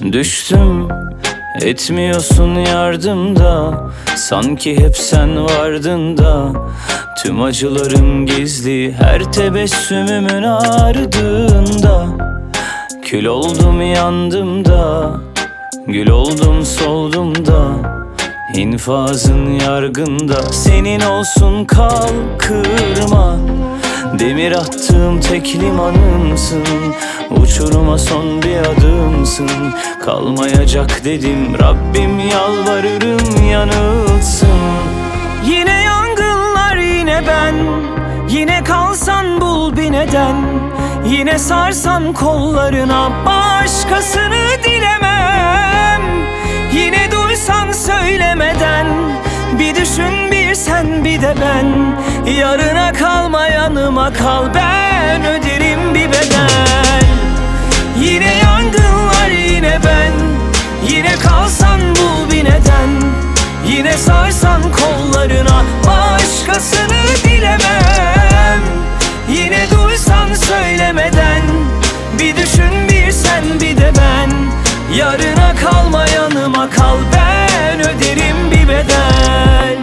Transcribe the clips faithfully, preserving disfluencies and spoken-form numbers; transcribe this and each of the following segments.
Düştüm, etmiyorsun yardımda. Sanki hep sen vardın da. Tüm acılarım gizli, her tebessümümün ardında. Kül oldum yandım da, gül oldum soldum da. İnfazın yargında, senin olsun kal kırma. Demir attığım tek limanımsın, uçuruma son bir adımsın. Kalmayacak dedim, Rabbim yalvarırım yanılsın. Yine yangınlar, yine ben. Yine kalsan bul bir neden. Yine sarsan kollarına, başkasını dilemem. Yine duysan söylemeden, bir düşün bir sen bir de ben. Yarına kalma yanıma kal, ben öderim bir bedel. Yine yangınlar, yine ben. Yine kalsan bul bir neden. Yine sarsan kollarına, başkasını dilemem. Yine duysan söylemeden, bir düşün bir sen bir de ben. Yarına kalma yanıma kal, ben öderim bir bedel.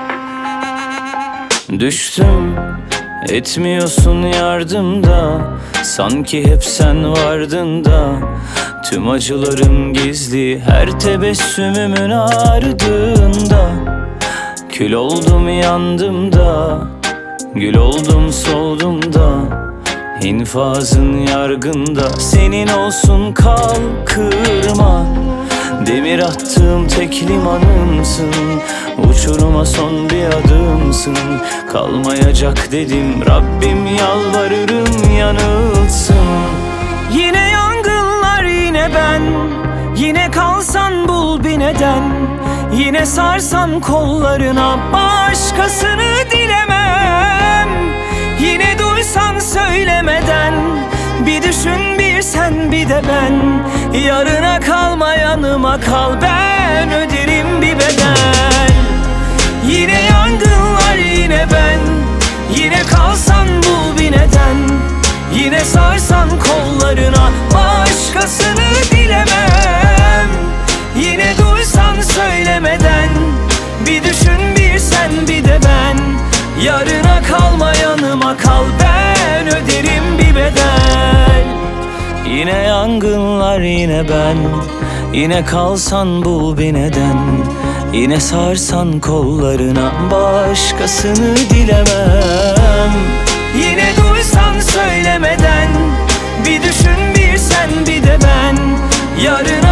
Düştüm, etmiyorsun yardımda. Sanki hep sen vardın da. Tüm acılarım gizli, her tebessümümün ardında. Kül oldum yandım da, gül oldum soldum da. İnfazın yargında, senin olsun kal kırma. Demir attığım tek limanımsın, uçuruma son bir adımsın. Kalmayacak dedim, Rabbim yalvarırım yanılsın. Yine yangınlar, yine ben. Yine kalsan bul bir neden. Yine sarsan kollarına, başkasını dilemem. Yine duysan söylemeden, bir düşün bir sen bir de ben. Yarına kalma yanıma kal, ben öderim bir bedel. Yine yangınlar, yine ben. Yine kalsan bul bir neden. Yine sarsan kollarına, başkasını dilemem. Yine duysan söylemeden, bir düşün bir sen bir de ben. Yarına kalma yanıma kal, ben öderim bir bedel. Yine yangınlar, yine ben. Yine kalsan bul bir neden. Yine sarsan kollarına, başkasını dilemem. Yine duysan söylemeden, bir düşün bir sen bir de ben. Yarın